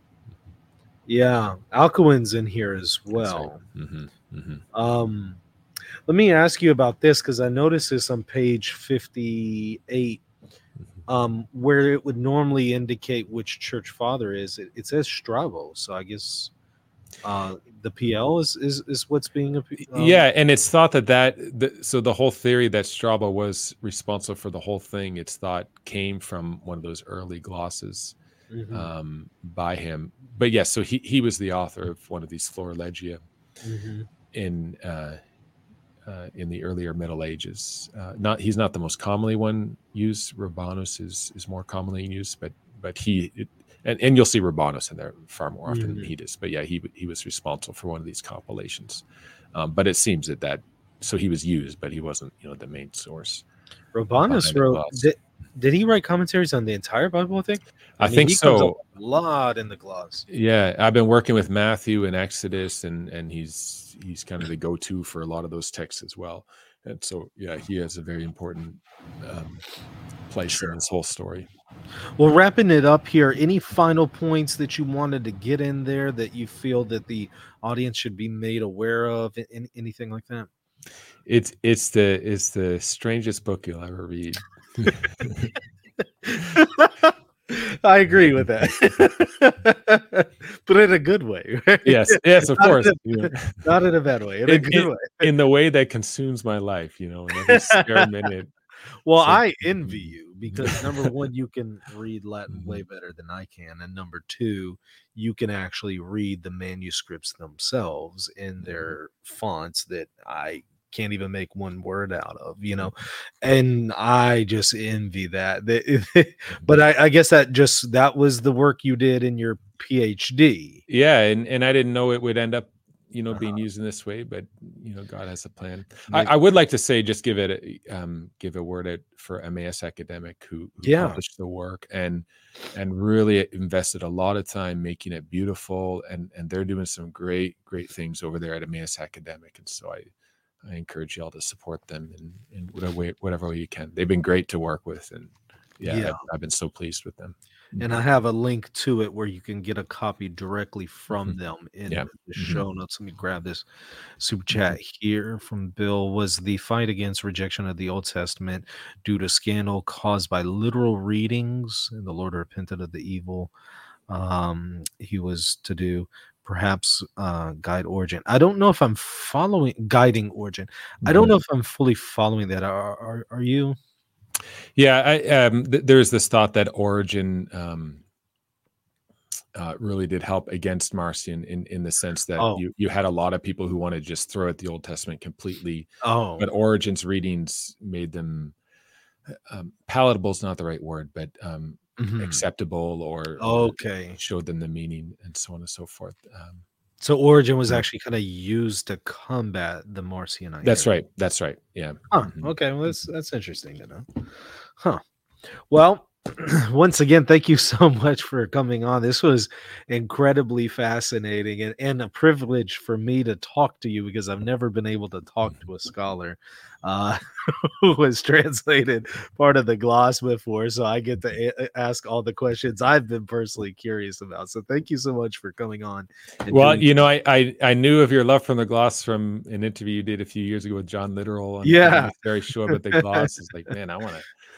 Yeah, Alcuin's in here as That's right. well. Mm-hmm, mm-hmm. Um, let me ask you about this because I noticed this on page fifty-eight, um, where it would normally indicate which church father is. It, it says Strabo, so I guess uh, the P L is is, is what's being. Um, yeah, and it's thought that that the, so the whole theory that Strabo was responsible for the whole thing, it's thought came from one of those early glosses. Mm-hmm. um, by him. But yes, so he, he was the author of one of these Florilegia mm-hmm. in uh, uh, in the earlier Middle Ages. Uh, not he's not the most commonly one used. Rabanus is is more commonly used, but but he it, and, and you'll see Rabanus in there far more often mm-hmm. than he does. But yeah, he he was responsible for one of these compilations. Um, but it seems that that so he was used, but he wasn't you know the main source. Rabanus wrote. Did, did he write commentaries on the entire Bible? I think. I, I mean, think he so. Comes a lot in the gloss. Yeah, I've been working with Matthew in Exodus, and and he's he's kind of the go-to for a lot of those texts as well. And so, yeah, he has a very important um, place sure. in this whole story. Well, wrapping it up here, any final points that you wanted to get in there that you feel that the audience should be made aware of? Any, anything like that? It's it's the it's the strangest book you'll ever read. I agree with that, but in a good way. Right? Yes, yes, of not course. In a, not in a bad way. In it, a good it, way. In the way that consumes my life, you know, in every spare minute. Well, so, I envy you because number one, you can read Latin way better than I can, and number two, you can actually read the manuscripts themselves in their fonts that I can't even make one word out of, you know, and I just envy that. But I, I guess that just that was the work you did in your PhD. Yeah, and and I didn't know it would end up, you know, being uh-huh. used in this way, but you know, God has a plan. I, I would like to say, just give it, a, um, give a word out for Emmaus Academic who, who yeah. published the work and and really invested a lot of time making it beautiful, and and they're doing some great great things over there at Emmaus Academic, and so I. I encourage you all to support them in, in whatever way, whatever way you can. They've been great to work with, and yeah, yeah. I've, I've been so pleased with them. And I have a link to it where you can get a copy directly from mm-hmm. them in yeah. the show mm-hmm. notes. Let me grab this super chat here from Bill. Was the fight against rejection of the Old Testament due to scandal caused by literal readings? And the Lord repented of the evil um, he was to do. Perhaps uh, guide Origen. I don't know if I'm following guiding Origen. Mm-hmm. I don't know if I'm fully following that. Are are, are you? Yeah, I, um, th- there's this thought that Origen um, uh, really did help against Marcion in, in the sense that oh. you, you had a lot of people who wanted to just throw out the Old Testament completely. Oh, but Origen's readings made them um, palatable is not the right word, but um, mm-hmm. acceptable or, okay. or showed them the meaning and so on and so forth. Um, so Origen was actually kind of used to combat the Marcionite. That's right. That's right. Yeah. Huh. Mm-hmm. Okay. Well, that's that's interesting to know. Huh. Well, once again, thank you so much for coming on. This was incredibly fascinating and, and a privilege for me to talk to you because I've never been able to talk to a scholar uh, who has translated part of the gloss before. So I get to a- ask all the questions I've been personally curious about. So thank you so much for coming on. Well, you know, I, I I knew of your love from the gloss from an interview you did a few years ago with John Littoral. On yeah. very sure, but the gloss is like, man, I want to.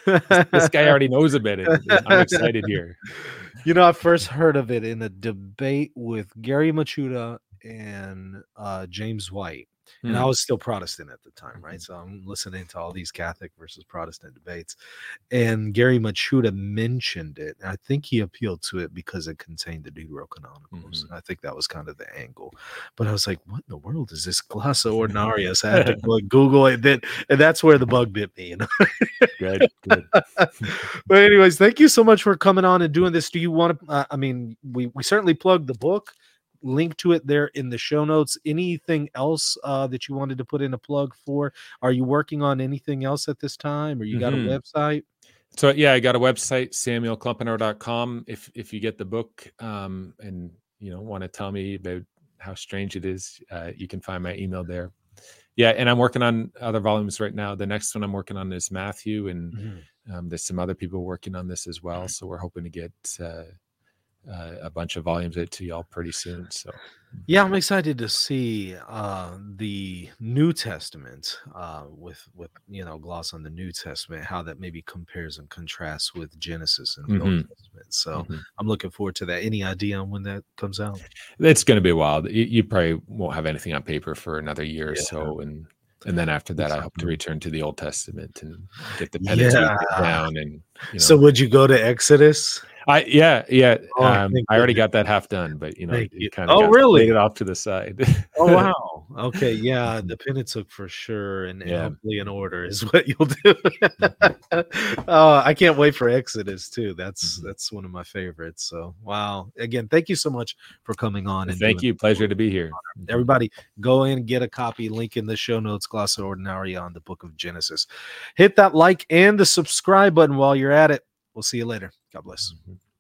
this, this guy already knows about it. I'm excited here. You know, I first heard of it in a debate with Gary Machuda and uh, James White. And I Hmm. was still Protestant at the time, right? So I'm listening to all these Catholic versus Protestant debates. And Gary Machuda mentioned it. And I think he appealed to it because it contained the Deuterocanonicals. Mhm. And I think that was kind of the angle. But I was like, what in the world is this Glossa Ordinaria? So I had to go and Google it. Then, and that's where the bug bit me. You know? Good, good. But anyways, thank you so much for coming on and doing this. Do you want to, uh, I mean, we, we certainly plugged the book. Link to it there in the show notes. Anything else uh, that you wanted to put in a plug for? Are you working on anything else at this time, or you got Mhm. a website? So yeah, I got a website, samuel klumpenauer dot com. If if you get the book um, and you know want to tell me about how strange it is, uh, you can find my email there. Yeah, and I'm working on other volumes right now. The next one I'm working on is Matthew, and Mm-hmm. um, there's some other people working on this as well. So we're hoping to get uh, uh, a bunch of volumes out to y'all pretty soon. So Yeah, I'm excited to see uh, the New Testament uh, with with you know gloss on the New Testament, how that maybe compares and contrasts with Genesis and the Old Mhm. Testament. So Mhm. I'm looking forward to that. Any idea on when that comes out? It's going to be a while. You, you probably won't have anything on paper for another year or Yeah, so, and and then after that, I hope to something. return to the Old Testament and get the Pentateuch Yeah. down. And you know, So would you go to Exodus? I yeah yeah. Oh, Um, thank I already goodness. got that half done, but you know, Thank it, you. it kind of Oh, got really? slated off to the side. Oh, wow. Okay, yeah, the Pentateuch for sure, and, and Yeah. hopefully in order is what you'll do. uh, I can't wait for Exodus too. That's Mhm. that's one of my favorites. So, wow. Again, thank you so much for coming on. And Thank doing you. this. Pleasure to be here. Everybody, go in and get a copy. Link in the show notes. Glossa Ordinaria on the Book of Genesis. Hit that like and the subscribe button while you're at it. We'll see you later. God bless. Mhm.